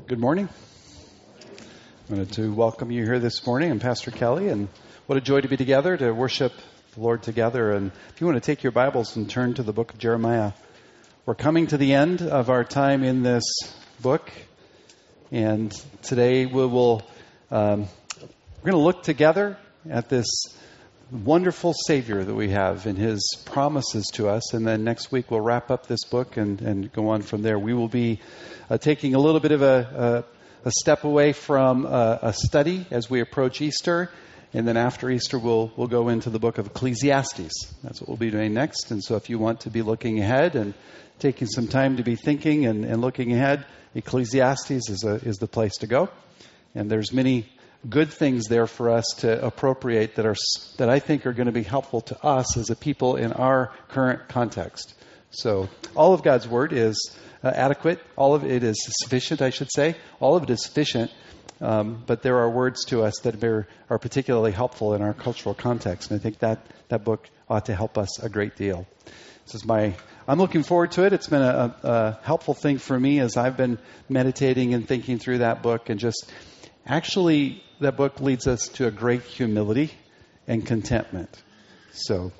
Good morning. I wanted to welcome you here this morning. I'm Pastor Kelly, and what a joy to be together to worship the Lord together. And if you want to take your Bibles and turn to the book of Jeremiah, we're coming to the end of our time in this book, and today we're going to look together at this wonderful Savior that we have and His promises to us. And then next week we'll wrap up this book and go on from there. We will be taking a little bit of a step away from a study as we approach Easter. And then after Easter, we'll go into the book of Ecclesiastes. That's what we'll be doing next. And so if you want to be looking ahead and taking some time to be thinking and looking ahead, Ecclesiastes is the place to go. And there's many good things there for us to appropriate that I think are going to be helpful to us as a people in our current context. So all of God's Word is adequate. All of it is sufficient, I should say. All of it is sufficient. But there are words to us that are particularly helpful in our cultural context. And I think that book ought to help us a great deal. I'm looking forward to it. It's been a helpful thing for me as I've been meditating and thinking through that book. And just actually, that book leads us to a great humility and contentment. So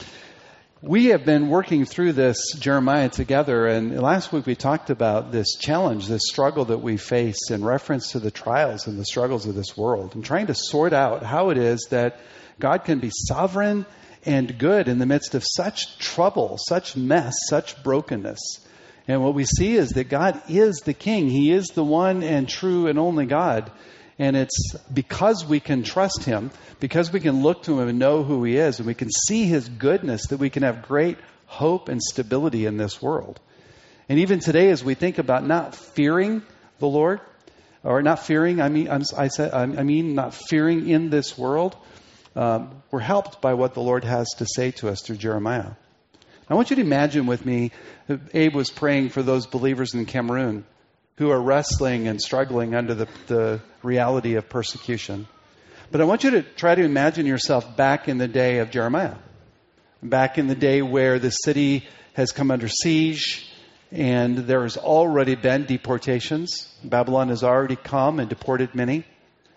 we have been working through this Jeremiah together, and last week we talked about this challenge, this struggle that we face in reference to the trials and the struggles of this world, and trying to sort out how it is that God can be sovereign and good in the midst of such trouble, such mess, such brokenness. And what we see is that God is the King. He is the one and true and only God. And it's because we can trust Him, because we can look to Him and know who He is, and we can see His goodness, that we can have great hope and stability in this world. And even today, as we think about not fearing the Lord, or not fearing, I mean not fearing in this world, we're helped by what the Lord has to say to us through Jeremiah. I want you to imagine with me, Abe was praying for those believers in Cameroon who are wrestling and struggling under the reality of persecution. But I want you to try to imagine yourself back in the day of Jeremiah, back in the day where the city has come under siege and there has already been deportations. Babylon has already come and deported many,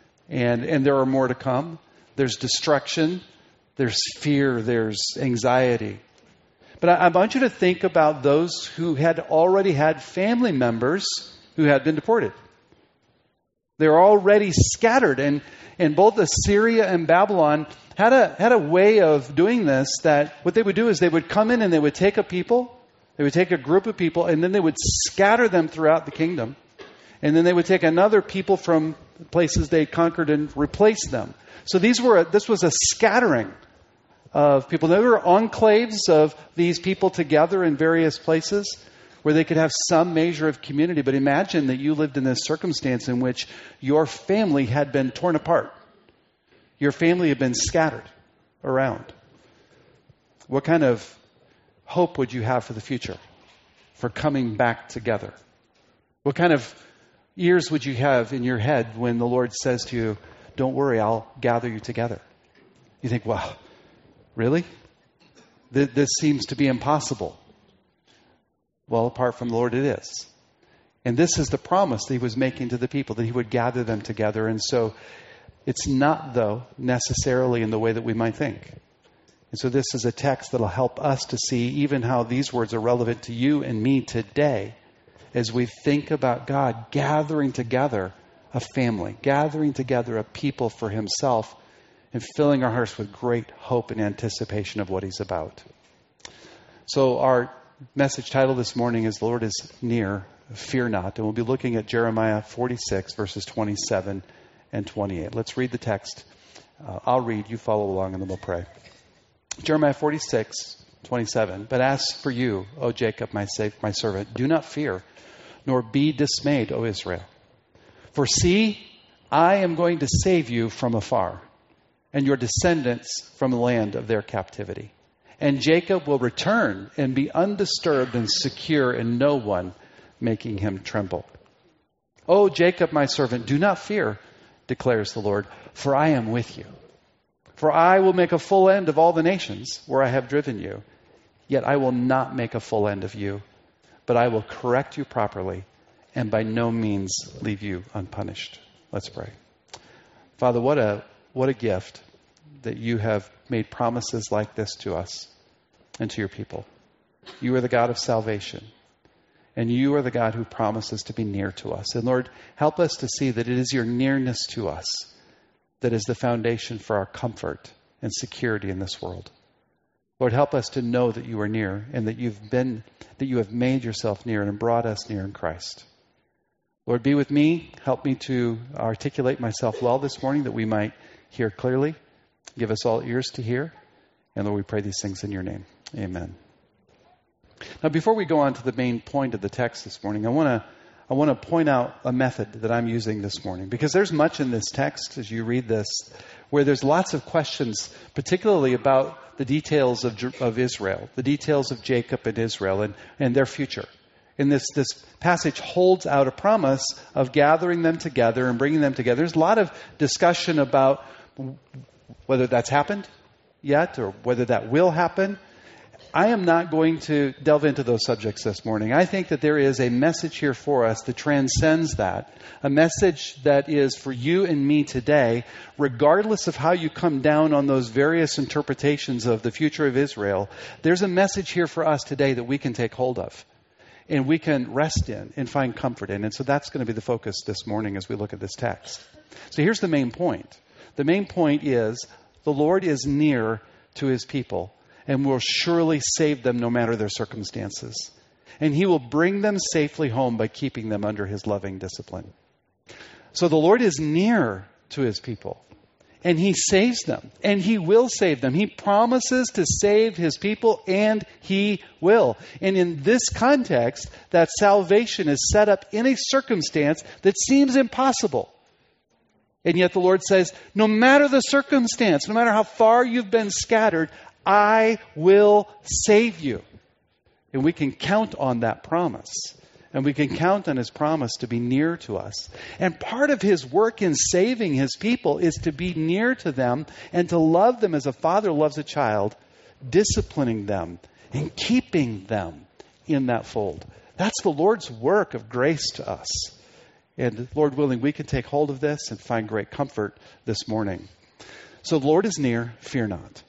and there are more to come. There's destruction, there's fear, there's anxiety. But I want you to think about those who had already had family members who had been deported. They were already scattered, and both Assyria and Babylon had a way of doing this, that what they would do is they would come in and they would take a group of people, and then they would scatter them throughout the kingdom. And then they would take another people from places they conquered and replace them. So this was a scattering of people. There were enclaves of these people together in various places where they could have some measure of community. But imagine that you lived in this circumstance in which your family had been torn apart. Your family had been scattered around. What kind of hope would you have for the future, for coming back together? What kind of ears would you have in your head when the Lord says to you, "Don't worry, I'll gather you together"? You think, "Wow, really? This seems to be impossible." Well, apart from the Lord, it is. And this is the promise that He was making to the people, that He would gather them together. And so it's not, though, necessarily in the way that we might think. And so this is a text that will help us to see even how these words are relevant to you and me today as we think about God gathering together a family, gathering together a people for Himself, and filling our hearts with great hope and anticipation of what He's about. So our message title this morning is "The Lord is Near, Fear Not." And we'll be looking at Jeremiah 46, verses 27 and 28. Let's read the text. I'll read, you follow along, and then we'll pray. Jeremiah 46, 27. "But as for you, O Jacob, my servant, do not fear, nor be dismayed, O Israel. For see, I am going to save you from afar, and your descendants from the land of their captivity. And Jacob will return and be undisturbed and secure, and no one making him tremble. O Jacob, my servant, do not fear, declares the Lord, for I am with you. For I will make a full end of all the nations where I have driven you. Yet I will not make a full end of you, but I will correct you properly and by no means leave you unpunished. Let's pray. Father, what a gift that you have made promises like this to us and to your people. You are the God of salvation, and you are the God who promises to be near to us. And Lord, help us to see that it is your nearness to us that is the foundation for our comfort and security in this world. Lord, help us to know that you are near and that you have made yourself near and brought us near in Christ. Lord, be with me. Help me to articulate myself well this morning that we might hear clearly. Give us all ears to hear. And Lord, we pray these things in your name. Amen. Now, before we go on to the main point of the text this morning, I want to point out a method that I'm using this morning, because there's much in this text as you read this where there's lots of questions, particularly about the details of Israel, the details of Jacob and Israel and their future. And this passage holds out a promise of gathering them together and bringing them together. There's a lot of discussion about whether that's happened yet or whether that will happen. I am not going to delve into those subjects this morning. I think that there is a message here for us that transcends that. A message that is for you and me today, regardless of how you come down on those various interpretations of the future of Israel. There's a message here for us today that we can take hold of and we can rest in and find comfort in. And so that's going to be the focus this morning as we look at this text. So here's the main point. The main point is the Lord is near to his people and will surely save them no matter their circumstances. And he will bring them safely home by keeping them under his loving discipline. So the Lord is near to his people, and he saves them, and he will save them. He promises to save his people, and he will. And in this context, that salvation is set up in a circumstance that seems impossible. And yet the Lord says, no matter the circumstance, no matter how far you've been scattered, I will save you. And we can count on that promise. And we can count on his promise to be near to us. And part of his work in saving his people is to be near to them and to love them as a father loves a child, disciplining them and keeping them in that fold. That's the Lord's work of grace to us. And Lord willing, we can take hold of this and find great comfort this morning. So the Lord is near, fear not.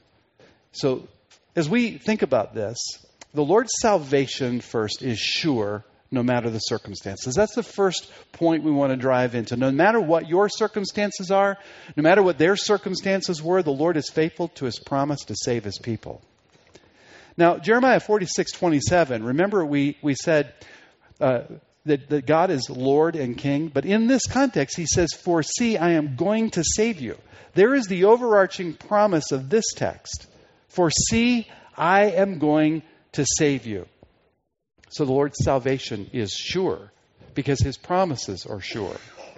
So as we think about this, the Lord's salvation first is sure no matter the circumstances. That's the first point we want to drive into. No matter what your circumstances are, no matter what their circumstances were, the Lord is faithful to his promise to save his people. Now, Jeremiah 46:27, remember we said that God is Lord and King, but in this context he says, "For see, I am going to save you." There is the overarching promise of this text. For see, I am going to save you. So the Lord's salvation is sure because his promises are sure.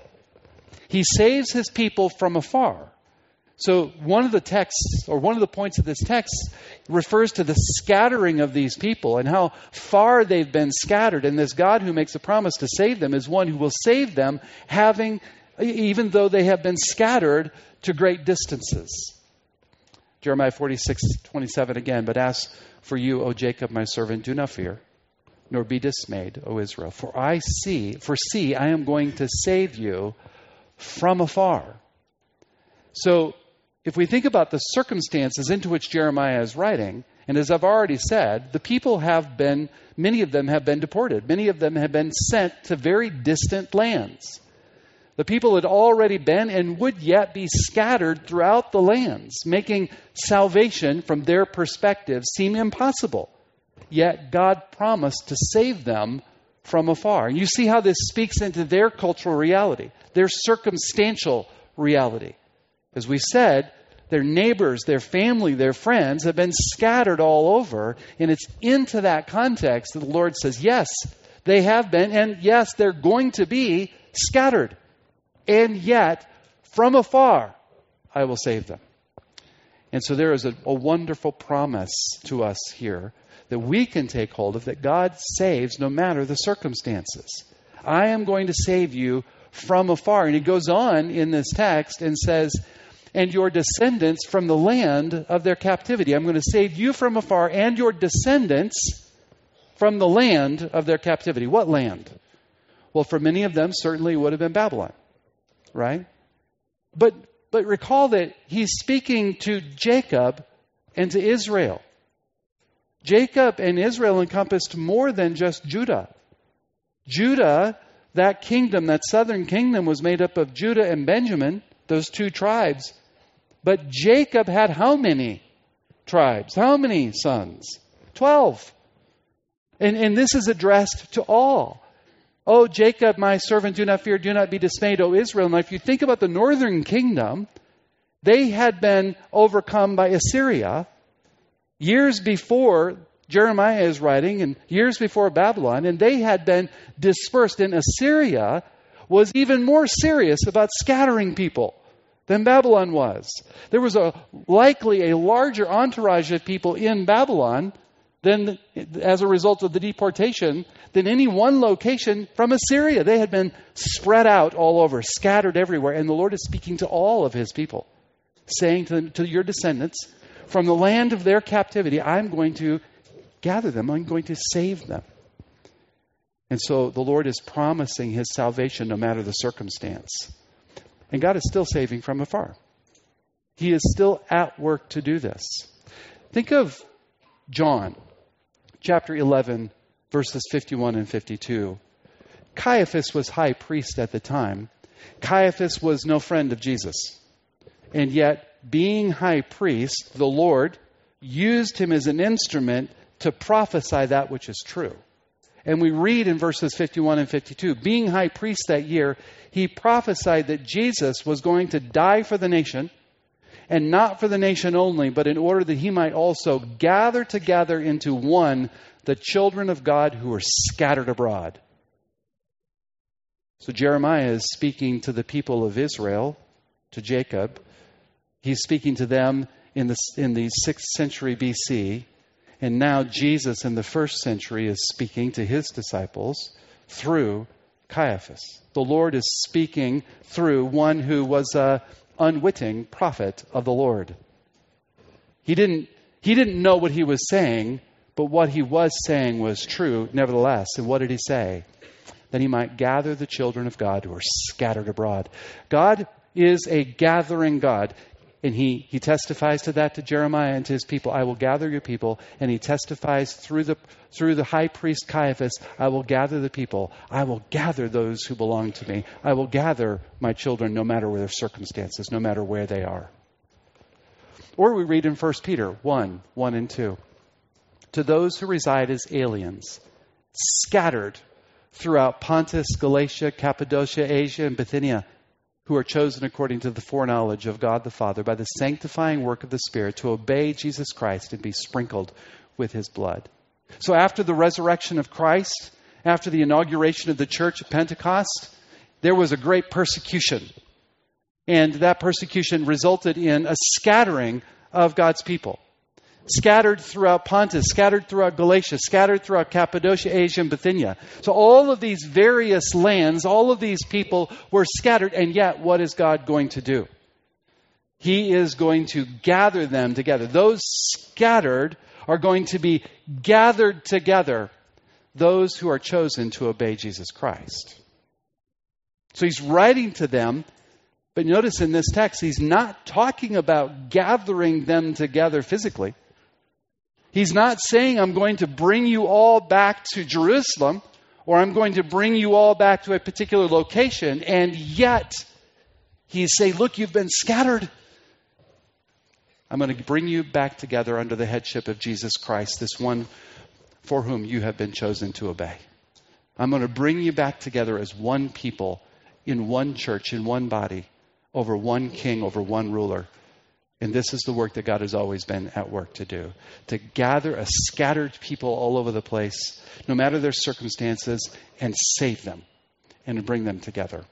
He saves his people from afar. So one of the texts, or one of the points of this text, refers to the scattering of these people and how far they've been scattered. And this God who makes a promise to save them is one who will save them, even though they have been scattered to great distances. Jeremiah 46:27 again, "But as for you, O Jacob, my servant, do not fear, nor be dismayed, O Israel. For see, I am going to save you from afar." So, if we think about the circumstances into which Jeremiah is writing, and as I've already said, the people many of them have been deported. Many of them have been sent to very distant lands. The people had already been and would yet be scattered throughout the lands, making salvation from their perspective seem impossible. Yet God promised to save them from afar. And you see how this speaks into their cultural reality, their circumstantial reality. As we said, their neighbors, their family, their friends have been scattered all over. And it's into that context that the Lord says, yes, they have been. And yes, they're going to be scattered. And yet, from afar, I will save them. And so there is a wonderful promise to us here that we can take hold of, that God saves no matter the circumstances. I am going to save you from afar. And he goes on in this text and says, "And your descendants from the land of their captivity." I'm going to save you from afar and your descendants from the land of their captivity. What land? Well, for many of them, certainly it would have been Babylon, right? But recall that he's speaking to Jacob and to Israel. Jacob and Israel encompassed more than just Judah. Judah, that kingdom, that southern kingdom, was made up of Judah and Benjamin, those two tribes. But Jacob had how many tribes? How many sons? 12. And this is addressed to all. Oh, Jacob, my servant, do not fear, do not be dismayed, O Israel. Now, if you think about the northern kingdom, they had been overcome by Assyria years before Jeremiah is writing, and years before Babylon, and they had been dispersed. And Assyria was even more serious about scattering people than Babylon was. There was likely a larger entourage of people in Babylon than, as a result of the deportation, than any one location from Assyria. They had been spread out all over, scattered everywhere. And the Lord is speaking to all of his people, saying to them, to your descendants, from the land of their captivity, I'm going to gather them. I'm going to save them. And so the Lord is promising his salvation no matter the circumstance. And God is still saving from afar. He is still at work to do this. Think of John, chapter 11, verses 51 and 52. Caiaphas was high priest at the time. Caiaphas was no friend of Jesus. And yet, being high priest, the Lord used him as an instrument to prophesy that which is true. And we read in verses 51 and 52, being high priest that year, he prophesied that Jesus was going to die for the nation, and not for the nation only, but in order that he might also gather together into one the children of God who are scattered abroad. So Jeremiah is speaking to the people of Israel, to Jacob. He's speaking to them in the 6th century BC. And now Jesus in the 1st century is speaking to his disciples through Caiaphas. The Lord is speaking through one who was an unwitting prophet of the Lord. He didn't know what he was saying, but what he was saying was true nevertheless. And what did he say? That he might gather the children of God who are scattered abroad. God is a gathering God. And he testifies to that to Jeremiah and to his people. I will gather your people. And he testifies through the high priest Caiaphas, I will gather the people. I will gather those who belong to me. I will gather my children no matter their circumstances, no matter where they are. Or we read in 1 Peter 1 and 2. To those who reside as aliens, scattered throughout Pontus, Galatia, Cappadocia, Asia, and Bithynia, who are chosen according to the foreknowledge of God the Father by the sanctifying work of the Spirit to obey Jesus Christ and be sprinkled with his blood. So after the resurrection of Christ, after the inauguration of the church at Pentecost, there was a great persecution. And that persecution resulted in a scattering of God's people. Scattered throughout Pontus, scattered throughout Galatia, scattered throughout Cappadocia, Asia, and Bithynia. So all of these various lands, all of these people were scattered. And yet, what is God going to do? He is going to gather them together. Those scattered are going to be gathered together. Those who are chosen to obey Jesus Christ. So he's writing to them. But notice in this text, he's not talking about gathering them together physically. He's not saying, I'm going to bring you all back to Jerusalem, or I'm going to bring you all back to a particular location. And yet, he's saying, look, you've been scattered. I'm going to bring you back together under the headship of Jesus Christ, this one for whom you have been chosen to obey. I'm going to bring you back together as one people, in one church, in one body, over one king, over one ruler. And this is the work that God has always been at work to do. To gather a scattered people all over the place, no matter their circumstances, and save them and to bring them together.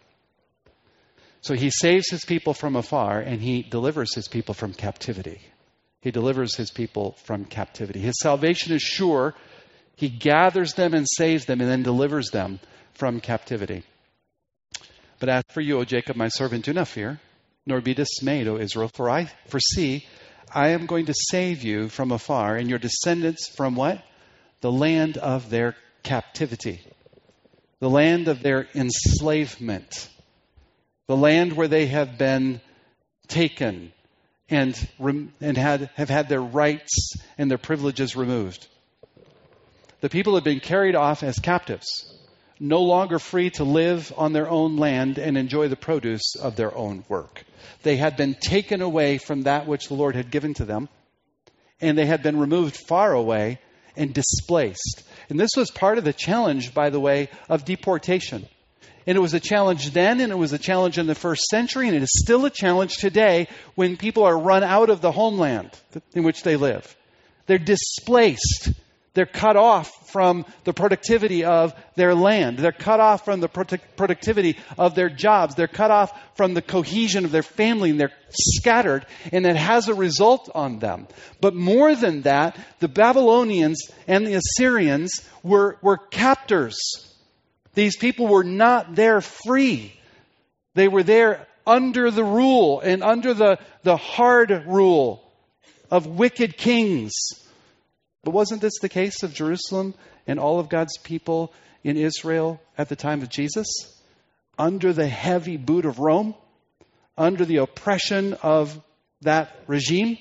So he saves his people from afar and he delivers his people from captivity. He delivers his people from captivity. His salvation is sure. He gathers them and saves them and then delivers them from captivity. But as for you, O Jacob, my servant, do not fear, nor be dismayed, O Israel, for see, I am going to save you from afar, and your descendants from what? The land of their captivity. the land of their enslavement, the land where they have been taken and have had their rights and their privileges removed. The people had been carried off as captives, no longer free to live on their own land and enjoy the produce of their own work. They had been taken away from that which the Lord had given to them, and they had been removed far away and displaced. And this was part of the challenge, by the way, of deportation. And it was a challenge then, and it was a challenge in the first century, and it is still a challenge today when people are run out of the homeland in which they live. They're displaced. They're cut off from the productivity of their land. They're cut off from the productivity of their jobs. They're cut off from the cohesion of their family, and they're scattered, and it has a result on them. But more than that, the Babylonians and the Assyrians were captors. These people were not there free. They were there under the rule and under the hard rule of wicked kings. But wasn't this the case of Jerusalem and all of God's people in Israel at the time of Jesus? Under the heavy boot of Rome? Under the oppression of that regime?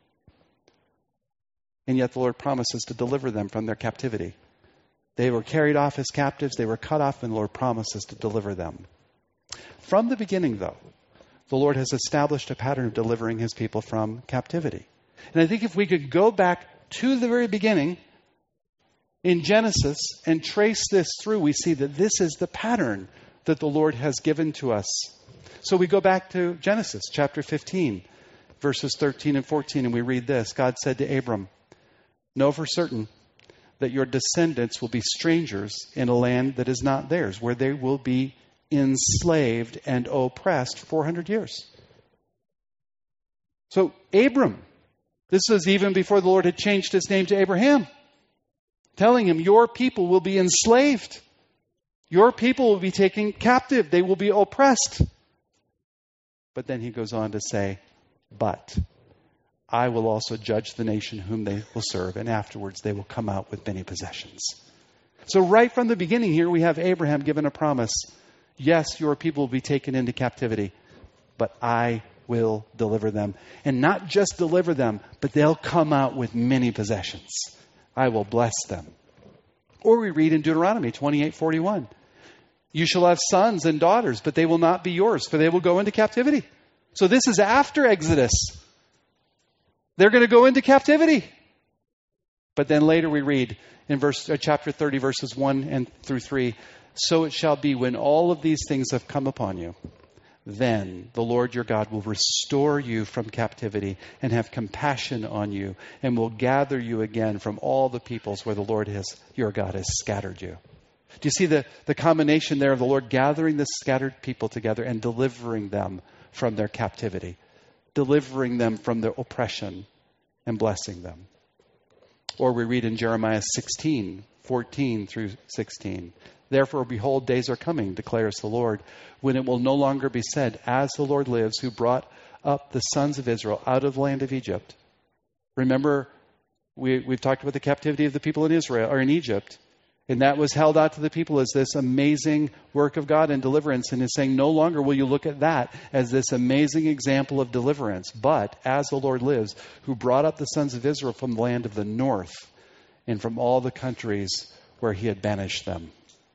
And yet the Lord promises to deliver them from their captivity. They were carried off as captives. They were cut off, and the Lord promises to deliver them. From the beginning, though, the Lord has established a pattern of delivering his people from captivity. And I think if we could go back to the very beginning in Genesis and trace this through, we see that this is the pattern that the Lord has given to us. So we go back to Genesis chapter 15, verses 13 and 14, and we read this. God said to Abram, "Know for certain that your descendants will be strangers in a land that is not theirs, where they will be enslaved and oppressed 400 years." So Abram, this was even before the Lord had changed his name to Abraham, telling him, your people will be enslaved. Your people will be taken captive. They will be oppressed. But then he goes on to say, but I will also judge the nation whom they will serve, and afterwards they will come out with many possessions. So right from the beginning here, we have Abraham given a promise. Yes, your people will be taken into captivity, but I will deliver them. And not just deliver them, but they'll come out with many possessions. I will bless them. Or we read in Deuteronomy 28:41, you shall have sons and daughters, but they will not be yours, for they will go into captivity. So this is after Exodus. They're going to go into captivity. But then later we read in chapter 30, verses 1 and through 3, so it shall be when all of these things have come upon you, then the Lord your God will restore you from captivity and have compassion on you and will gather you again from all the peoples where the Lord your God has scattered you. Do you see the combination there of the Lord gathering the scattered people together and delivering them from their captivity, delivering them from their oppression and blessing them? Or we read in Jeremiah 16:14 through 16, therefore, behold, days are coming, declares the Lord, when it will no longer be said, as the Lord lives, who brought up the sons of Israel out of the land of Egypt. Remember, we've talked about the captivity of the people in Israel or in Egypt. And that was held out to the people as this amazing work of God and deliverance. And is saying, no longer will you look at that as this amazing example of deliverance, but as the Lord lives, who brought up the sons of Israel from the land of the north and from all the countries where he had banished them.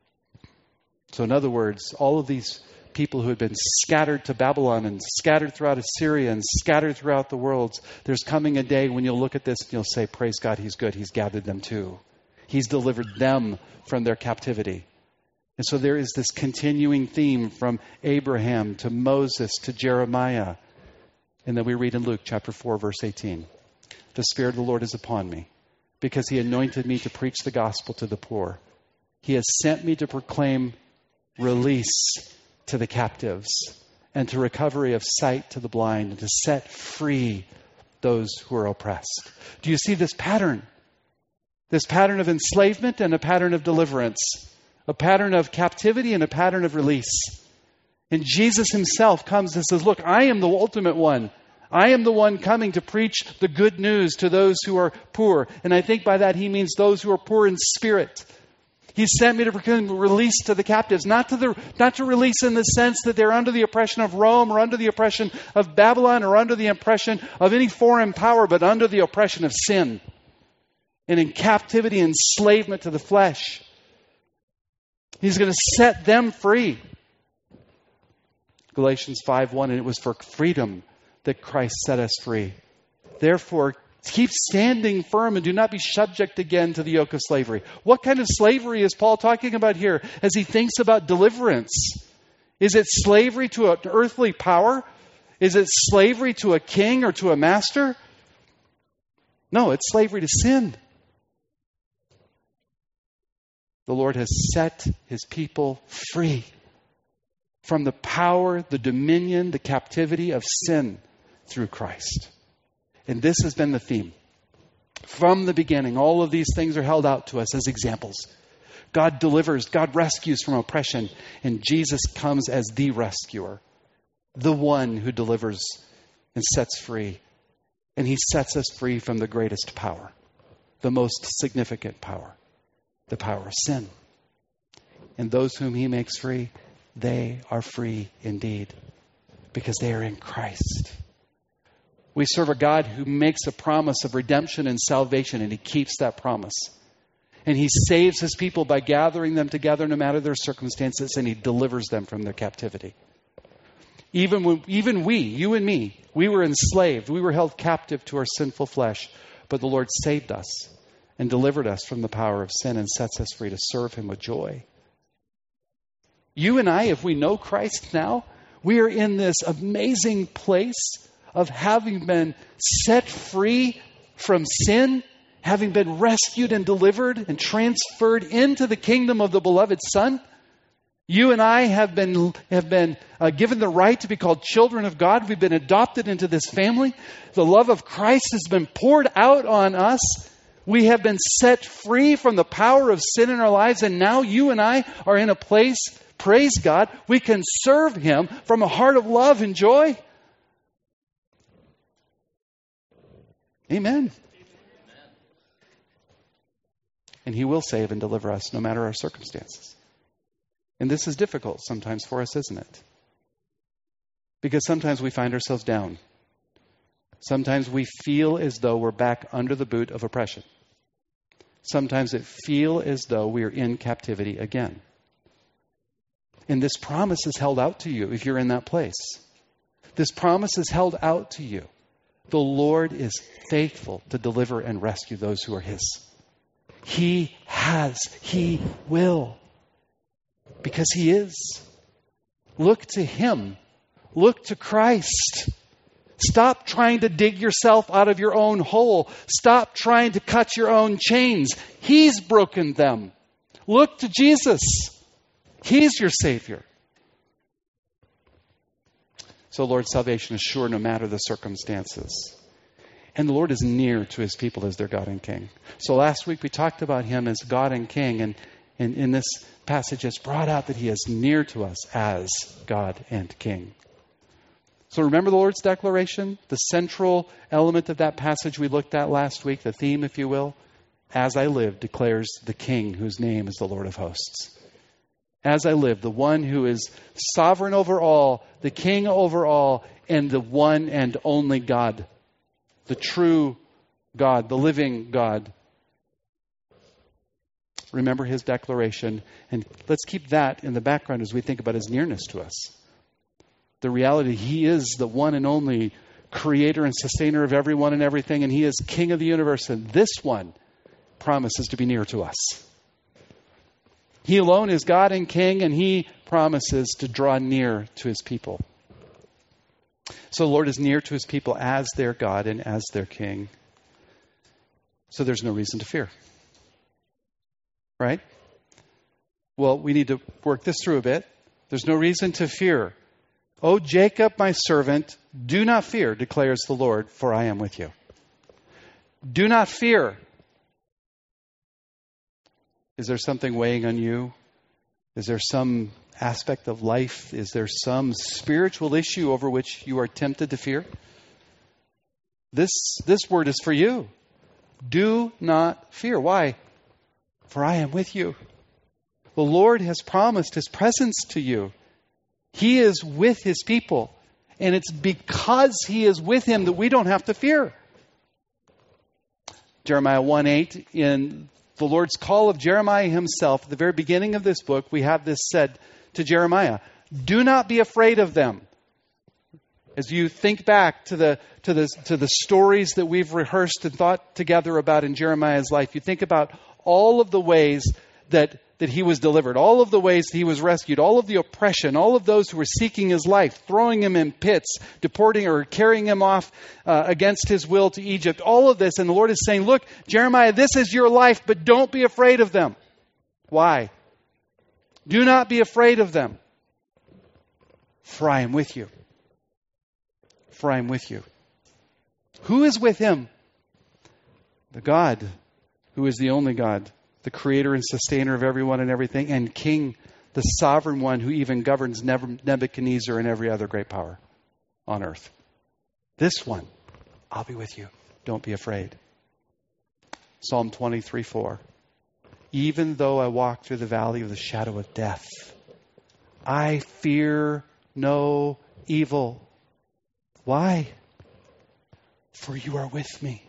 So in other words, all of these people who had been scattered to Babylon and scattered throughout Assyria and scattered throughout the world, there's coming a day when you'll look at this and you'll say, praise God, he's good. He's gathered them too. He's delivered them from their captivity. And so there is this continuing theme from Abraham to Moses to Jeremiah. And then we read in Luke chapter 4, verse 18. The Spirit of the Lord is upon me, because he anointed me to preach the gospel to the poor. He has sent me to proclaim release to the captives and to recovery of sight to the blind and to set free those who are oppressed. Do you see this pattern? This pattern of enslavement and a pattern of deliverance. A pattern of captivity and a pattern of release. And Jesus himself comes and says, look, I am the ultimate one. I am the one coming to preach the good news to those who are poor. And I think by that he means those who are poor in spirit. He sent me to proclaim release to the captives, not to release in the sense that they're under the oppression of Rome or under the oppression of Babylon or under the oppression of any foreign power, but under the oppression of sin and in captivity and enslavement to the flesh. He's going to set them free. Galatians 5:1, and it was for freedom that Christ set us free. Therefore, keep standing firm and do not be subject again to the yoke of slavery. What kind of slavery is Paul talking about here as he thinks about deliverance? Is it slavery to an earthly power? Is it slavery to a king or to a master? No, it's slavery to sin. The Lord has set his people free from the power, the dominion, the captivity of sin through Christ. And this has been the theme. From the beginning, all of these things are held out to us as examples. God delivers, God rescues from oppression, and Jesus comes as the rescuer, the one who delivers and sets free. And he sets us free from the greatest power, the most significant power, the power of sin. And those whom he makes free, they are free indeed, because they are in Christ. We serve a God who makes a promise of redemption and salvation, and he keeps that promise. And he saves his people by gathering them together no matter their circumstances, and he delivers them from their captivity. Even we, you and me, we were enslaved. We were held captive to our sinful flesh. But the Lord saved us and delivered us from the power of sin and sets us free to serve him with joy. You and I, if we know Christ now, we are in this amazing place of having been set free from sin, having been rescued and delivered and transferred into the kingdom of the beloved Son. You and I have been given the right to be called children of God. We've been adopted into this family. The love of Christ has been poured out on us. We have been set free from the power of sin in our lives. And now you and I are in a place, praise God, we can serve him from a heart of love and joy. Amen. And he will save and deliver us no matter our circumstances. And this is difficult sometimes for us, isn't it? Because sometimes we find ourselves down. Sometimes we feel as though we're back under the boot of oppression. Sometimes it feels as though we are in captivity again. And this promise is held out to you if you're in that place. This promise is held out to you. The Lord is faithful to deliver and rescue those who are his. He has, he will. Because he is. Look to him. Look to Christ. Stop trying to dig yourself out of your own hole. Stop trying to cut your own chains. He's broken them. Look to Jesus. He's your Savior. So Lord's salvation is sure no matter the circumstances. And the Lord is near to his people as their God and King. So last week we talked about him as God and King. And in this passage it's brought out that he is near to us as God and King. So remember the Lord's declaration? The central element of that passage we looked at last week, the theme, if you will. As I live, declares the King whose name is the Lord of hosts. As I live, the one who is sovereign over all, the King over all, and the one and only God. The true God, the living God. Remember his declaration. And let's keep that in the background as we think about his nearness to us. The reality, he is the one and only creator and sustainer of everyone and everything, and he is King of the universe, and this one promises to be near to us. He alone is God and King, and he promises to draw near to his people. So the Lord is near to his people as their God and as their King. So there's no reason to fear. Right? Well, we need to work this through a bit. There's no reason to fear. O Jacob, my servant, do not fear, declares the Lord, for I am with you. Do not fear. Is there something weighing on you? Is there some aspect of life? Is there some spiritual issue over which you are tempted to fear? This word is for you. Do not fear. Why? For I am with you. The Lord has promised His presence to you. He is with His people. And it's because He is with him that we don't have to fear. Jeremiah 1:8, in the Lord's call of Jeremiah himself, at the very beginning of this book, we have this said to Jeremiah, do not be afraid of them. As you think back to the stories that we've rehearsed and thought together about in Jeremiah's life, you think about all of the ways that he was delivered, all of the ways that he was rescued, all of the oppression, all of those who were seeking his life, throwing him in pits, deporting or carrying him off against his will to Egypt, all of this. And the Lord is saying, look, Jeremiah, this is your life, but don't be afraid of them. Why? Do not be afraid of them. For I am with you. For I am with you. Who is with him? The God who is the only God, the creator and sustainer of everyone and everything, and King, the sovereign one who even governs Nebuchadnezzar and every other great power on earth. This one, I'll be with you. Don't be afraid. Psalm 23:4. Even though I walk through the valley of the shadow of death, I fear no evil. Why? For you are with me.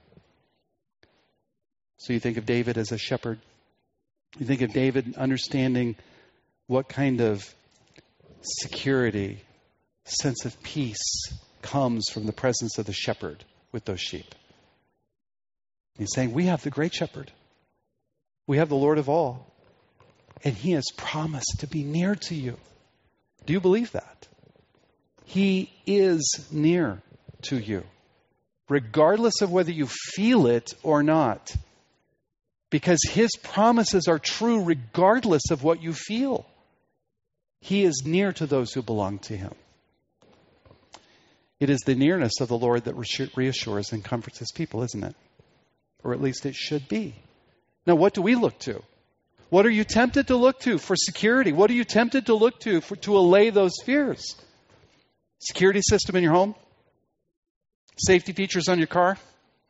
So you think of David as a shepherd. You think of David understanding what kind of security, sense of peace comes from the presence of the shepherd with those sheep. He's saying, we have the great shepherd. We have the Lord of all. And He has promised to be near to you. Do you believe that? He is near to you, regardless of whether you feel it or not. Because His promises are true regardless of what you feel. He is near to those who belong to Him. It is the nearness of the Lord that reassures and comforts His people, isn't it? Or at least it should be. Now, what do we look to? What are you tempted to look to for security? What are you tempted to look to allay those fears? Security system in your home? Safety features on your car?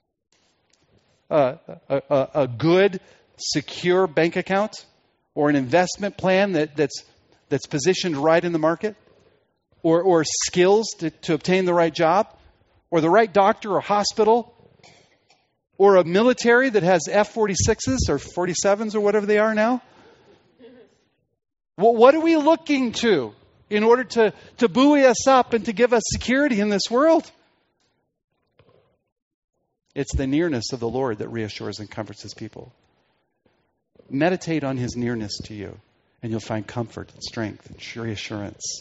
A good, secure bank account? Or an investment plan that's positioned right in the market? Or skills to obtain the right job? Or the right doctor or hospital? Or a military that has F-46s or 47s or whatever they are now? Well, what are we looking to in order to buoy us up and to give us security in this world? It's the nearness of the Lord that reassures and comforts His people. Meditate on His nearness to you, and you'll find comfort and strength and reassurance.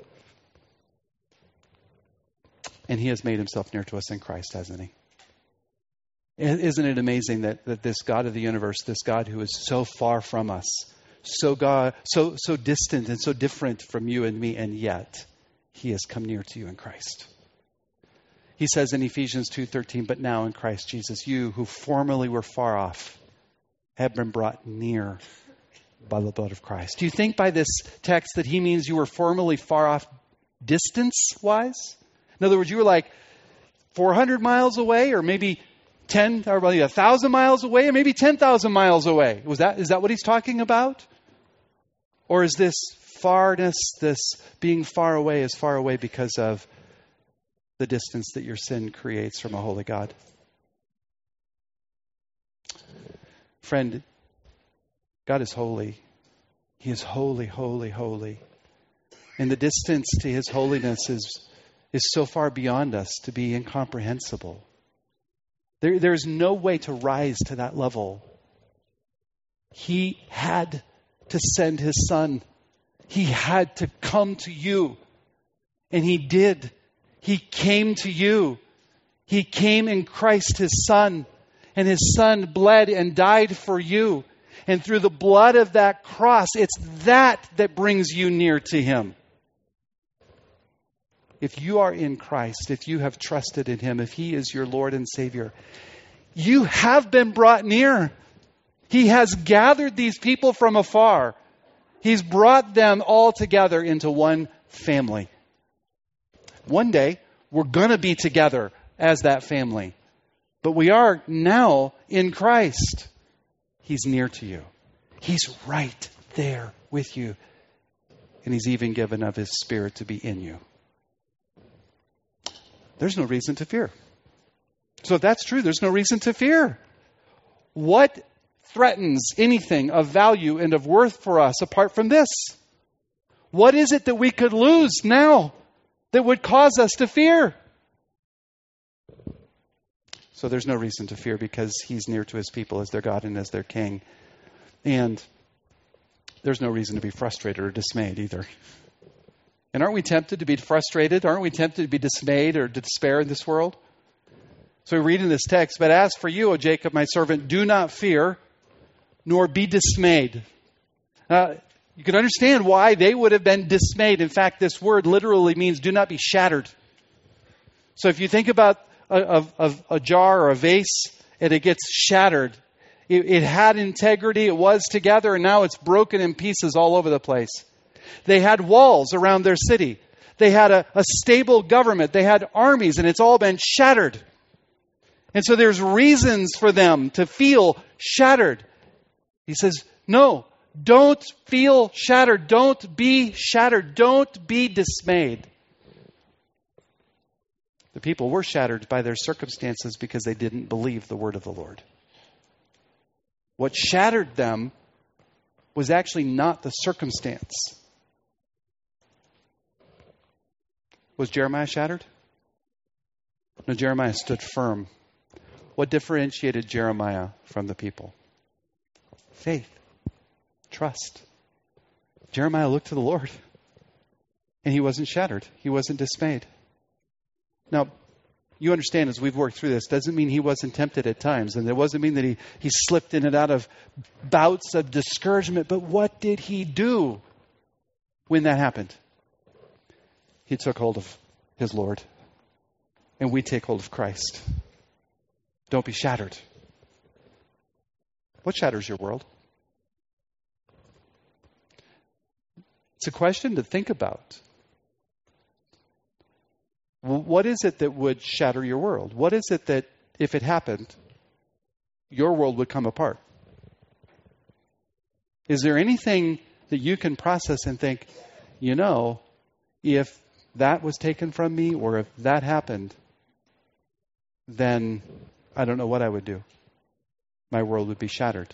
And He has made Himself near to us in Christ, hasn't He? Isn't it amazing that this God of the universe, this God who is so far from us, so distant and so different from you and me, and yet He has come near to you in Christ. He says in Ephesians 2:13, but now in Christ Jesus, you who formerly were far off have been brought near by the blood of Christ. Do you think by this text that he means you were formerly far off distance-wise? In other words, you were like 400 miles away, or maybe 1,000 miles away, or maybe 10,000 miles away. Is that what he's talking about? Or is this farness, this being far away, is far away because of the distance that your sin creates from a holy God? Friend, God is holy. He is holy, holy, holy. And the distance to His holiness is so far beyond us to be incomprehensible. There is no way to rise to that level. He had to send His Son. He had to come to you. And He did. He came to you. He came in Christ, His Son. And His Son bled and died for you. And through the blood of that cross, it's that brings you near to Him. If you are in Christ, if you have trusted in Him, if He is your Lord and Savior, you have been brought near. He has gathered these people from afar. He's brought them all together into one family. One day, we're going to be together as that family. But we are now in Christ. He's near to you. He's right there with you. And He's even given of His Spirit to be in you. There's no reason to fear. So if that's true, there's no reason to fear. What threatens anything of value and of worth for us apart from this? What is it that we could lose now that would cause us to fear? So there's no reason to fear because He's near to His people as their God and as their King. And there's no reason to be frustrated or dismayed either. And aren't we tempted to be frustrated? Aren't we tempted to be dismayed or to despair in this world? So we read in this text, but as for you, O Jacob, my servant, do not fear, nor be dismayed. You can understand why they would have been dismayed. In fact, this word literally means do not be shattered. So if you think about a jar or a vase and it gets shattered, it had integrity, it was together, and now it's broken in pieces all over the place. They had walls around their city. They had a stable government. They had armies, and it's all been shattered. And so there's reasons for them to feel shattered. He says, no, don't feel shattered. Don't be shattered. Don't be dismayed. The people were shattered by their circumstances because they didn't believe the word of the Lord. What shattered them was actually not the circumstance. Was Jeremiah shattered? No, Jeremiah stood firm. What differentiated Jeremiah from the people? Faith. Trust. Jeremiah looked to the Lord. And he wasn't shattered. He wasn't dismayed. Now, you understand as we've worked through this, doesn't mean he wasn't tempted at times. And it doesn't mean that he slipped in and out of bouts of discouragement. But what did he do when that happened? He took hold of his Lord. And we take hold of Christ. Don't be shattered. What shatters your world? It's a question to think about. What is it that would shatter your world? What is it that, if it happened, your world would come apart? Is there anything that you can process and think, if that was taken from me or if that happened, then I don't know what I would do. My world would be shattered.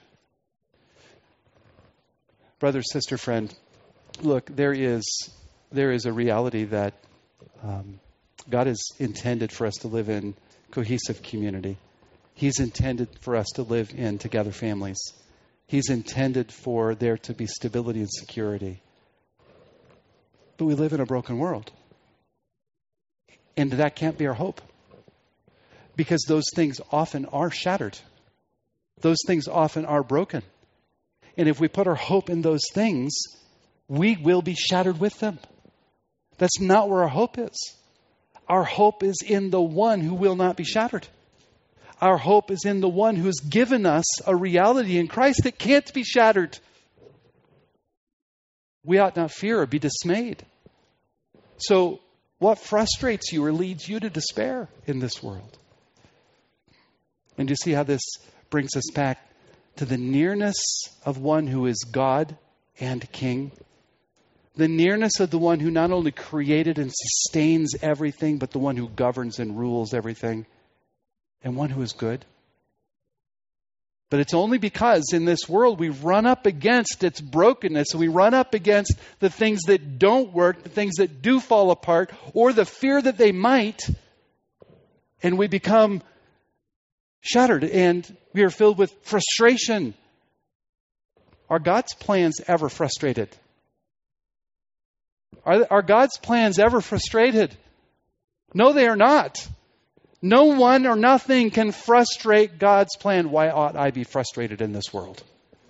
Brother, sister, friend, look, there is a reality that God has intended for us to live in cohesive community. He's intended for us to live in together families. He's intended for there to be stability and security. But we live in a broken world. And that can't be our hope. Because those things often are shattered. Those things often are broken. And if we put our hope in those things, we will be shattered with them. That's not where our hope is. Our hope is in the one who will not be shattered. Our hope is in the one who has given us a reality in Christ that can't be shattered. We ought not fear or be dismayed. So, what frustrates you or leads you to despair in this world? And you see how this brings us back to the nearness of one who is God and King. The nearness of the one who not only created and sustains everything, but the one who governs and rules everything. And one who is good. But it's only because in this world we run up against its brokenness. We run up against the things that don't work, the things that do fall apart, or the fear that they might. And we become shattered and we are filled with frustration. Are God's plans ever frustrated? Are God's plans ever frustrated? No, they are not. No one or nothing can frustrate God's plan. Why ought I be frustrated in this world?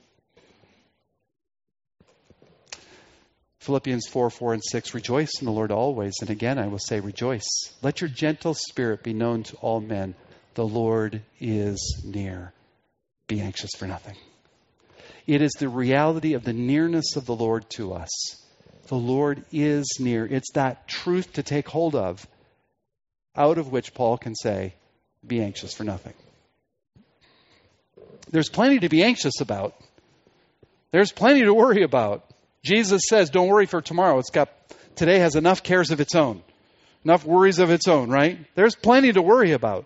Philippians 4:4 and 6, rejoice in the Lord always. And again, I will say rejoice. Let your gentle spirit be known to all men. The Lord is near. Be anxious for nothing. It is the reality of the nearness of the Lord to us. The Lord is near. It's that truth to take hold of, out of which Paul can say, be anxious for nothing. There's plenty to be anxious about. There's plenty to worry about. Jesus says, don't worry for tomorrow. Today has enough cares of its own. Enough worries of its own, right? There's plenty to worry about.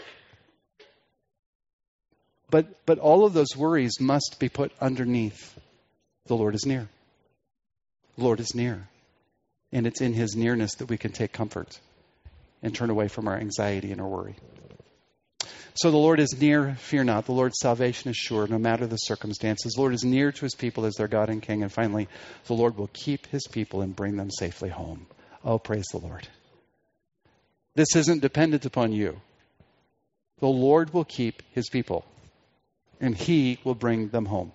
But all of those worries must be put underneath. The Lord is near. The Lord is near. And it's in His nearness that we can take comfort and turn away from our anxiety and our worry. So the Lord is near, fear not. The Lord's salvation is sure, no matter the circumstances. The Lord is near to His people as their God and King. And finally, the Lord will keep His people and bring them safely home. Oh, praise the Lord. This isn't dependent upon you. The Lord will keep His people, and He will bring them home.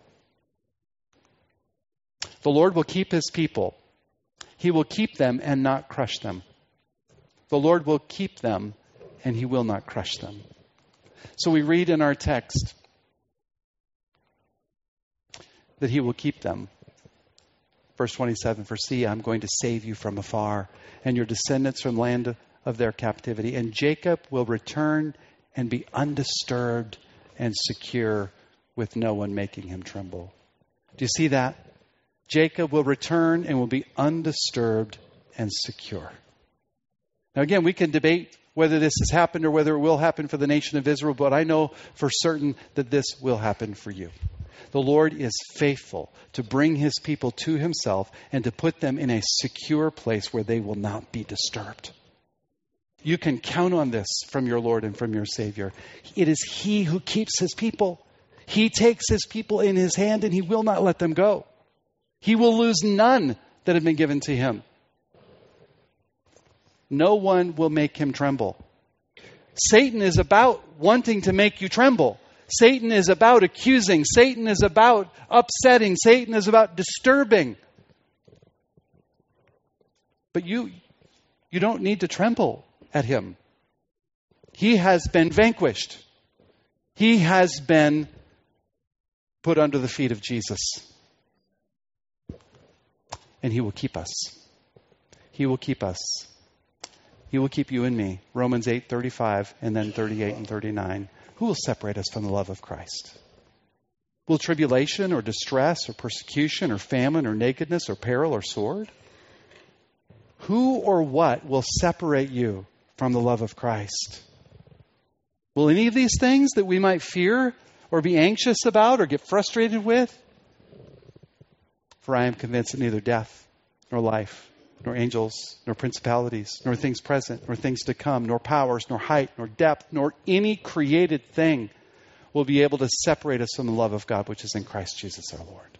The Lord will keep His people. He will keep them and not crush them. The Lord will keep them, and He will not crush them. So we read in our text that He will keep them. Verse 27, for see, I'm going to save you from afar, and your descendants from land of their captivity. And Jacob will return and be undisturbed and secure, with no one making him tremble. Do you see that? Jacob will return and will be undisturbed and secure. Now again, we can debate whether this has happened or whether it will happen for the nation of Israel, but I know for certain that this will happen for you. The Lord is faithful to bring His people to Himself and to put them in a secure place where they will not be disturbed. You can count on this from your Lord and from your Savior. It is He who keeps His people. He takes His people in His hand and He will not let them go. He will lose none that have been given to Him. No one will make Him tremble. Satan is about wanting to make you tremble. Satan is about accusing. Satan is about upsetting. Satan is about disturbing. But you don't need to tremble at him. He has been vanquished. He has been put under the feet of Jesus. And He will keep us. He will keep us. He will keep you and me. Romans 8:35 and then 38 and 39. Who will separate us from the love of Christ? Will tribulation or distress or persecution or famine or nakedness or peril or sword? Who or what will separate you from the love of Christ? Will any of these things that we might fear or be anxious about or get frustrated with? For I am convinced that neither death nor life, nor angels, nor principalities, nor things present, nor things to come, nor powers, nor height, nor depth, nor any created thing will be able to separate us from the love of God, which is in Christ Jesus our Lord.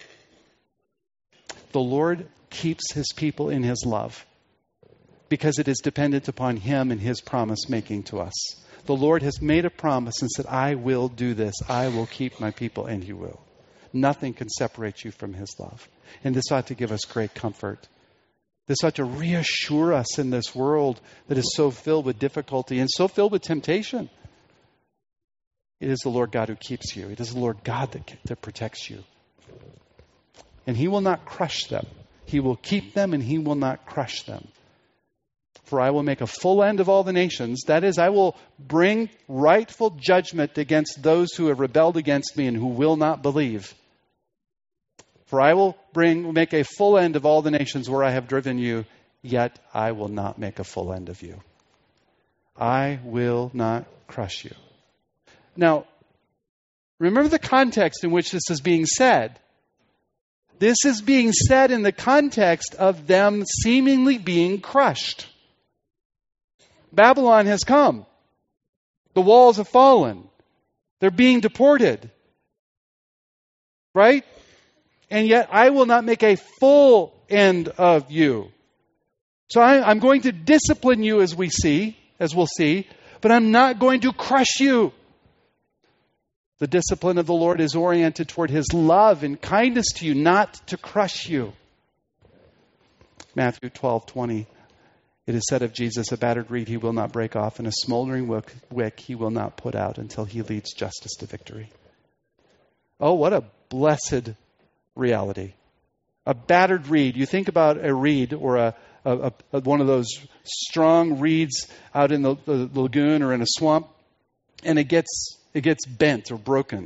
The Lord keeps His people in His love because it is dependent upon Him and His promise making to us. The Lord has made a promise and said, I will do this. I will keep my people, and He will. Nothing can separate you from His love. And this ought to give us great comfort. This ought to reassure us in this world that is so filled with difficulty and so filled with temptation. It is the Lord God who keeps you. It is the Lord God that protects you. And He will not crush them. He will keep them and He will not crush them. For I will make a full end of all the nations. That is, I will bring rightful judgment against those who have rebelled against me and who will not believe. For I will make a full end of all the nations where I have driven you, yet I will not make a full end of you. I will not crush you. Now, remember the context in which this is being said. This is being said in the context of them seemingly being crushed. Babylon has come. The walls have fallen. They're being deported. Right? And yet I will not make a full end of you. So I'm going to discipline you as we'll see, but I'm not going to crush you. The discipline of the Lord is oriented toward His love and kindness to you, not to crush you. Matthew 12:20. It is said of Jesus, a battered reed He will not break off, and a smoldering wick He will not put out until He leads justice to victory. Oh, what a blessed reality. A battered reed. You think about a reed or one of those strong reeds out in the lagoon or in a swamp, and it gets bent or broken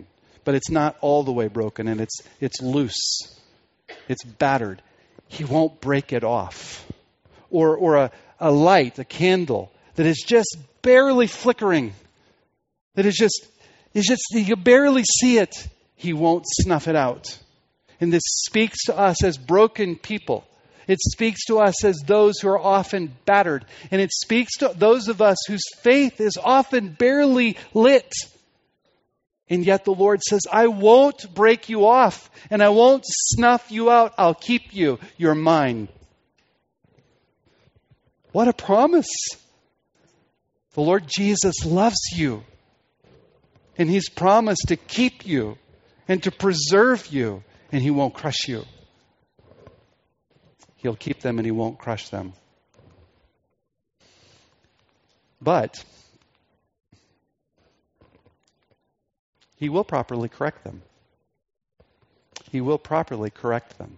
but it's not all the way broken, and it's loose. It's battered. He won't break it off. Or a light, a candle that is just barely flickering, that is just you barely see it. He won't snuff it out. And this speaks to us as broken people. It speaks to us as those who are often battered. And it speaks to those of us whose faith is often barely lit. And yet the Lord says, I won't break you off, and I won't snuff you out. I'll keep you. You're mine. What a promise. The Lord Jesus loves you. And He's promised to keep you and to preserve you, and He won't crush you. He'll keep them and He won't crush them. But He will properly correct them. He will properly correct them.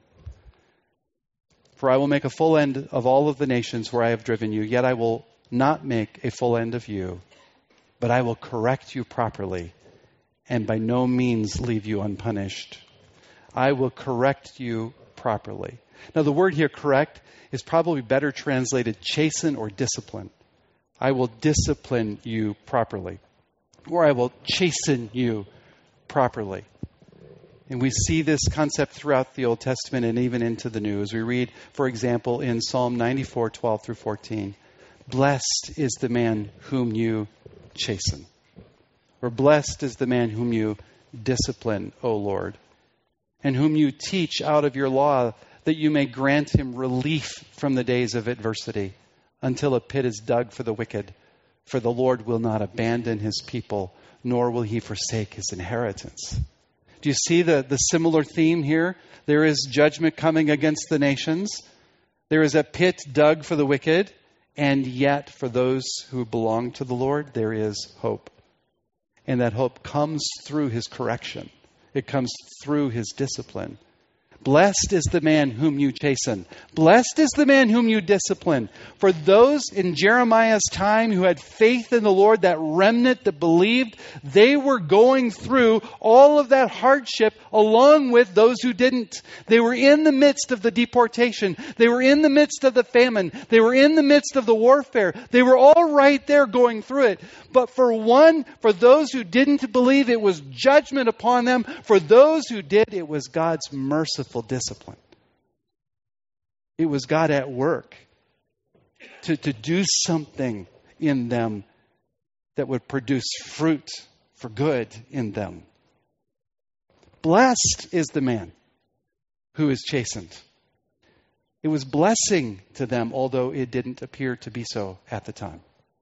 For I will make a full end of all of the nations where I have driven you, yet I will not make a full end of you, but I will correct you properly and by no means leave you unpunished. I will correct you properly. Now, the word here, correct, is probably better translated chasten or discipline. I will discipline you properly. Or I will chasten you properly. And we see this concept throughout the Old Testament and even into the New. As we read, for example, in Psalm 94, 12 through 14, blessed is the man whom you chasten. Or blessed is the man whom you discipline, O Lord, and whom you teach out of your law, that you may grant him relief from the days of adversity, until a pit is dug for the wicked. For the Lord will not abandon His people, nor will He forsake His inheritance. Do you see the similar theme here? There is judgment coming against the nations. There is a pit dug for the wicked. And yet, for those who belong to the Lord, there is hope. And that hope comes through His correction. It comes through His discipline. Blessed is the man whom you chasten. Blessed is the man whom you discipline. For those in Jeremiah's time who had faith in the Lord, that remnant that believed, they were going through all of that hardship along with those who didn't. They were in the midst of the deportation. They were in the midst of the famine. They were in the midst of the warfare. They were all right there going through it. But for those who didn't believe, it was judgment upon them. For those who did, it was God's merciful discipline. It was God at work to do something in them that would produce fruit for good in them. Blessed is the man who is chastened. It was blessing to them, although it didn't appear to be so at the time.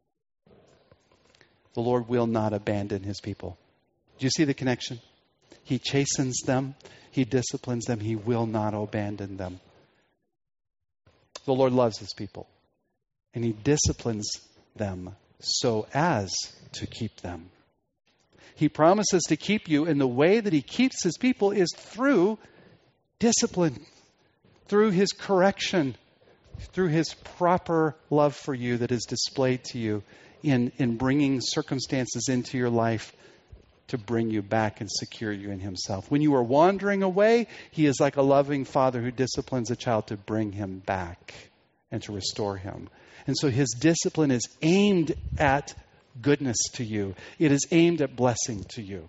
The Lord will not abandon His people. Do you see the connection? He chastens them. He disciplines them. He will not abandon them. The Lord loves His people. And He disciplines them so as to keep them. He promises to keep you, and the way that He keeps His people is through discipline, through His correction, through His proper love for you that is displayed to you in bringing circumstances into your life to bring you back and secure you in Himself. When you are wandering away, He is like a loving father who disciplines a child to bring him back and to restore him. And so His discipline is aimed at goodness to you. It is aimed at blessing to you.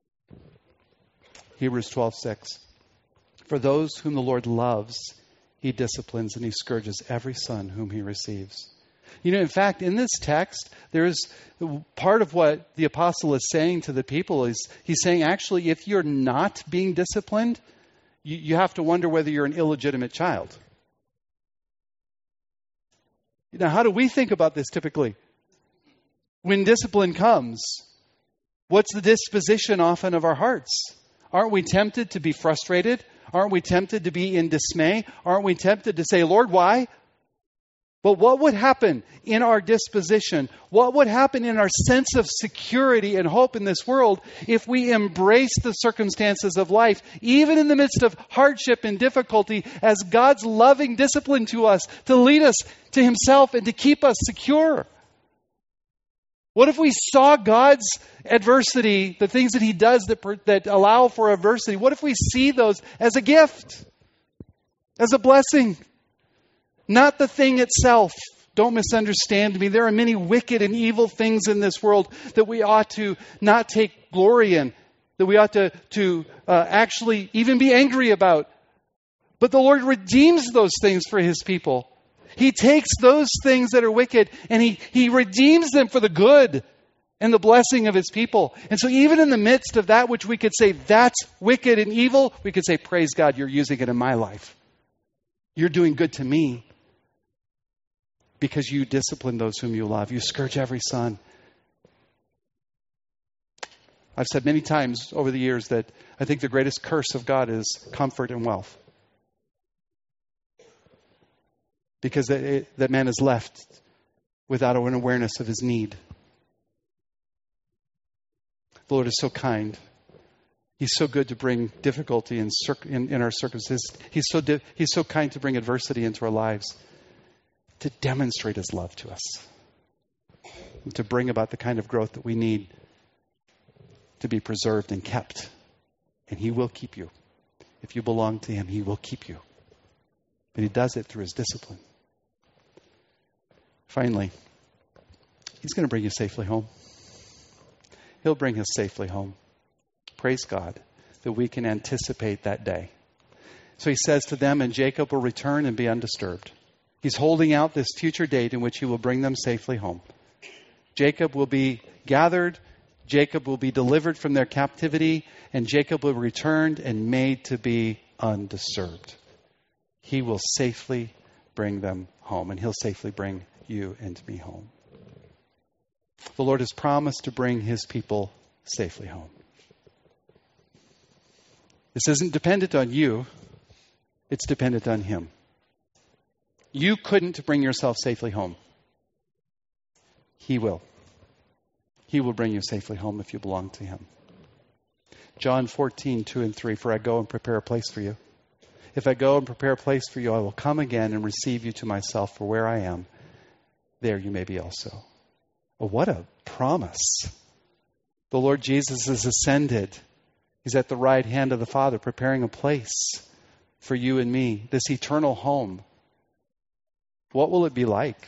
Hebrews 12:6. For those whom the Lord loves, He disciplines and He scourges every son whom He receives. You know, in fact, in this text, there is part of what the apostle is saying to the people is he's saying, actually, if you're not being disciplined, you have to wonder whether you're an illegitimate child. Now, how do we think about this typically? When discipline comes, what's the disposition often of our hearts? Aren't we tempted to be frustrated? Aren't we tempted to be in dismay? Aren't we tempted to say, Lord, why? But what would happen in our disposition? What would happen in our sense of security and hope in this world if we embrace the circumstances of life, even in the midst of hardship and difficulty, as God's loving discipline to us, to lead us to Himself and to keep us secure? What if we saw God's adversity, the things that He does that allow for adversity, what if we see those as a gift, as a blessing, not the thing itself? Don't misunderstand me. There are many wicked and evil things in this world that we ought to not take glory in, that we ought to actually even be angry about. But the Lord redeems those things for His people. He takes those things that are wicked and He redeems them for the good and the blessing of His people. And so even in the midst of that which we could say that's wicked and evil, we could say, praise God, you're using it in my life. You're doing good to me because you discipline those whom you love. You scourge every son. I've said many times over the years that I think the greatest curse of God is comfort and wealth. Because that man is left without an awareness of his need. The Lord is so kind. He's so good to bring difficulty in our circumstances. He's so kind to bring adversity into our lives, to demonstrate His love to us, and to bring about the kind of growth that we need to be preserved and kept. And He will keep you. If you belong to Him, He will keep you. But He does it through His discipline. Finally, He's going to bring you safely home. He'll bring us safely home. Praise God that we can anticipate that day. So He says to them, and Jacob will return and be undisturbed. He's holding out this future date in which He will bring them safely home. Jacob will be gathered. Jacob will be delivered from their captivity. And Jacob will be returned and made to be undisturbed. He will safely bring them home. And He'll safely bring you and me home. The Lord has promised to bring His people safely home. This isn't dependent on you. It's dependent on Him. You couldn't bring yourself safely home. He will. He will bring you safely home if you belong to Him. John 14:2-3, for I go and prepare a place for you. If I go and prepare a place for you, I will come again and receive you to myself, for where I am, there you may be also. Well, what a promise. The Lord Jesus has ascended. He's at the right hand of the Father, preparing a place for you and me, this eternal home. What will it be like?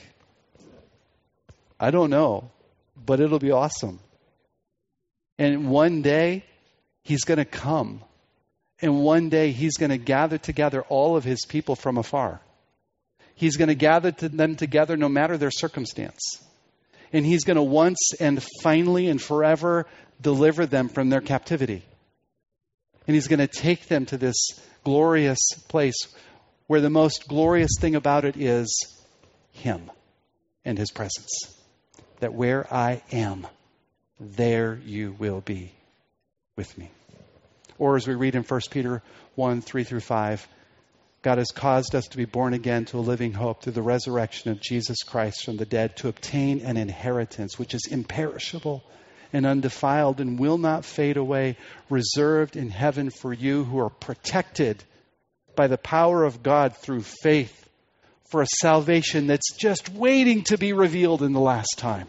I don't know, but it'll be awesome. And one day, He's going to come. And one day, He's going to gather together all of His people from afar. He's going to gather them together no matter their circumstance. And He's going to once and finally and forever deliver them from their captivity. And He's going to take them to this glorious place where the most glorious thing about it is Him and His presence. That where I am, there you will be with me. Or as we read in 1 Peter 1:3-5, God has caused us to be born again to a living hope through the resurrection of Jesus Christ from the dead, to obtain an inheritance which is imperishable and undefiled and will not fade away, reserved in heaven for you who are protected by the power of God through faith for a salvation that's just waiting to be revealed in the last time.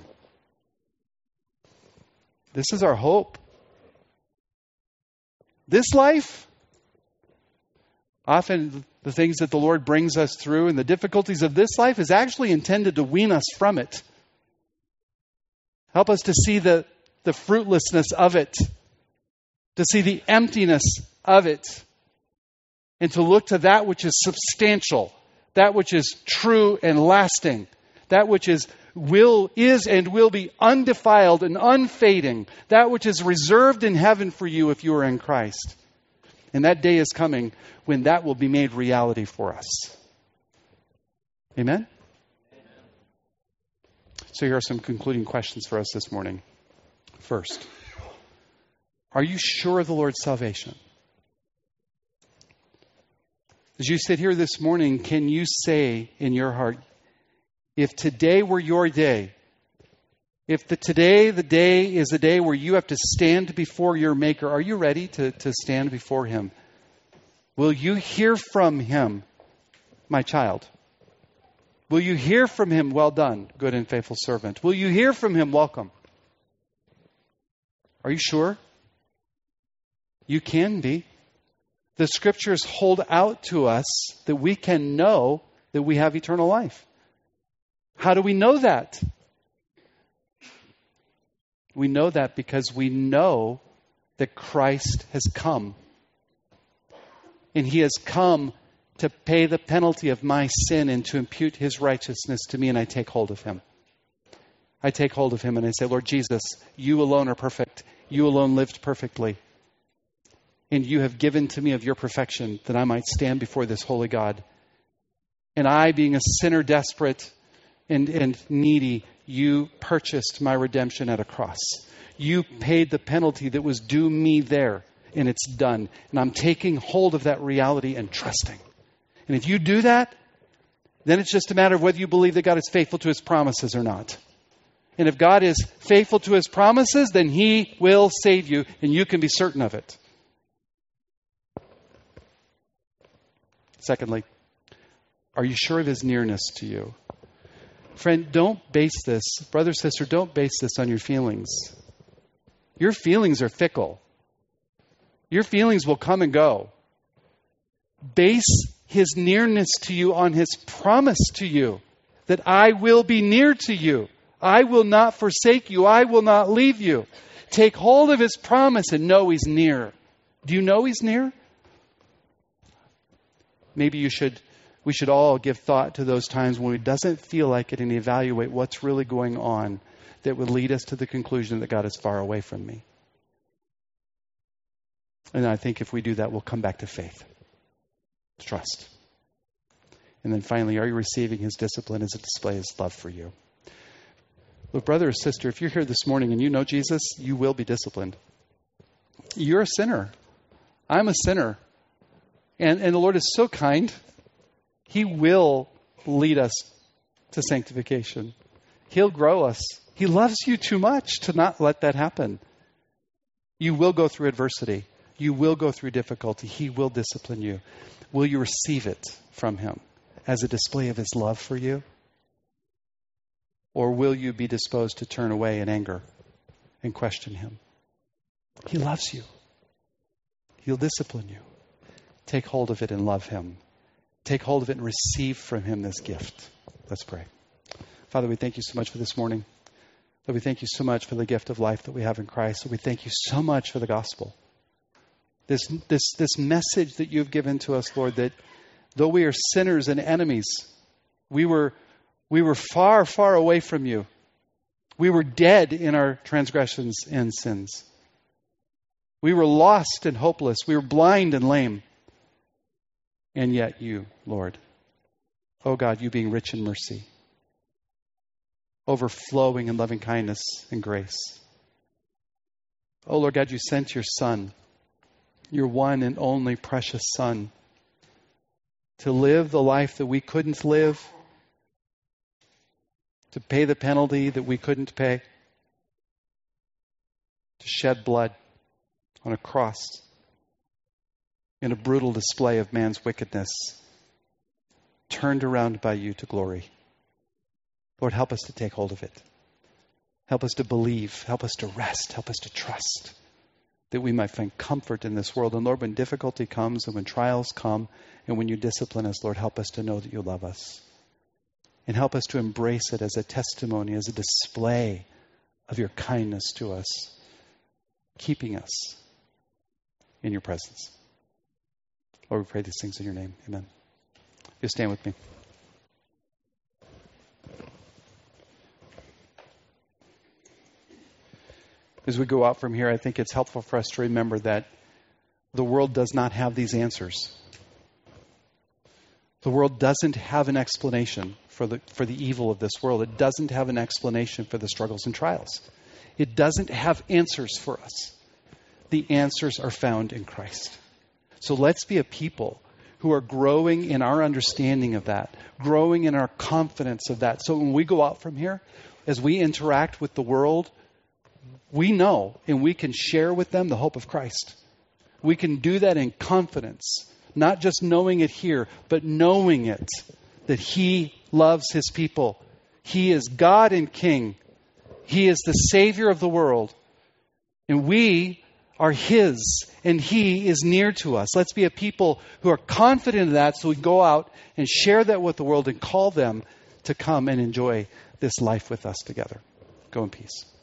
This is our hope. This life, often the things that the Lord brings us through and the difficulties of this life is actually intended to wean us from it. Help us to see the fruitlessness of it, to see the emptiness of it, and to look to that which is substantial, that which is true and lasting, that which is and will be undefiled and unfading, that which is reserved in heaven for you if you are in Christ. And that day is coming when that will be made reality for us. Amen? So here are some concluding questions for us this morning. First, are you sure of the Lord's salvation? As you sit here this morning, can you say in your heart, if today were your day, if the day is the day where you have to stand before your Maker, are you ready to stand before Him? Will you hear from Him, my child? Will you hear from Him, well done, good and faithful servant? Will you hear from Him, welcome? Are you sure? You can be. The Scriptures hold out to us that we can know that we have eternal life. How do we know that? We know that because we know that Christ has come. And He has come to pay the penalty of my sin and to impute His righteousness to me, and I take hold of Him. I take hold of Him and I say, Lord Jesus, You alone are perfect. You alone lived perfectly. And You have given to me of Your perfection that I might stand before this holy God. And I, being a sinner desperate and needy, You purchased my redemption at a cross. You paid the penalty that was due me there, and it's done. And I'm taking hold of that reality and trusting. And if you do that, then it's just a matter of whether you believe that God is faithful to His promises or not. And if God is faithful to His promises, then He will save you, and you can be certain of it. Secondly, are you sure of His nearness to you? Friend, don't base this, brother, sister, don't base this on your feelings. Your feelings are fickle. Your feelings will come and go. Base His nearness to you on His promise to you that I will be near to you. I will not forsake you. I will not leave you. Take hold of His promise and know He's near. Do you know He's near? Maybe we should all give thought to those times when it doesn't feel like it and evaluate what's really going on that would lead us to the conclusion that God is far away from me. And I think if we do that, we'll come back to faith. Trust. And then finally, are you receiving His discipline as a display of His love for you? Look, brother or sister, if you're here this morning and you know Jesus, you will be disciplined. You're a sinner. I'm a sinner. And the Lord is so kind. He will lead us to sanctification. He'll grow us. He loves you too much to not let that happen. You will go through adversity. You will go through difficulty. He will discipline you. Will you receive it from Him as a display of His love for you? Or will you be disposed to turn away in anger and question Him? He loves you. He'll discipline you. Take hold of it and love Him. Take hold of it and receive from Him this gift. Let's pray. Father, we thank You so much for this morning. Lord, we thank You so much for the gift of life that we have in Christ. Lord, we thank You so much for the gospel. This message that You've given to us, Lord, that though we are sinners and enemies, we were far, far away from You. We were dead in our transgressions and sins. We were lost and hopeless. We were blind and lame. And yet You, Lord, oh God, You being rich in mercy, overflowing in loving kindness and grace. Oh Lord God, You sent Your Son, Your one and only precious Son, to live the life that we couldn't live, to pay the penalty that we couldn't pay, to shed blood on a cross in a brutal display of man's wickedness, turned around by You to glory. Lord, help us to take hold of it. Help us to believe. Help us to rest. Help us to trust that we might find comfort in this world. And Lord, when difficulty comes and when trials come and when You discipline us, Lord, help us to know that You love us. And help us to embrace it as a testimony, as a display of Your kindness to us, keeping us in Your presence. Lord, we pray these things in Your name. Amen. You stand with me. As we go out from here, I think it's helpful for us to remember that the world does not have these answers. The world doesn't have an explanation for the evil of this world. It doesn't have an explanation for the struggles and trials. It doesn't have answers for us. The answers are found in Christ. So let's be a people who are growing in our understanding of that, growing in our confidence of that. So when we go out from here, as we interact with the world, we know and we can share with them the hope of Christ. We can do that in confidence, not just knowing it here, but knowing it, that He loves His people. He is God and King. He is the Savior of the world. And we are His, and He is near to us. Let's be a people who are confident in that, so we can go out and share that with the world and call them to come and enjoy this life with us together. Go in peace.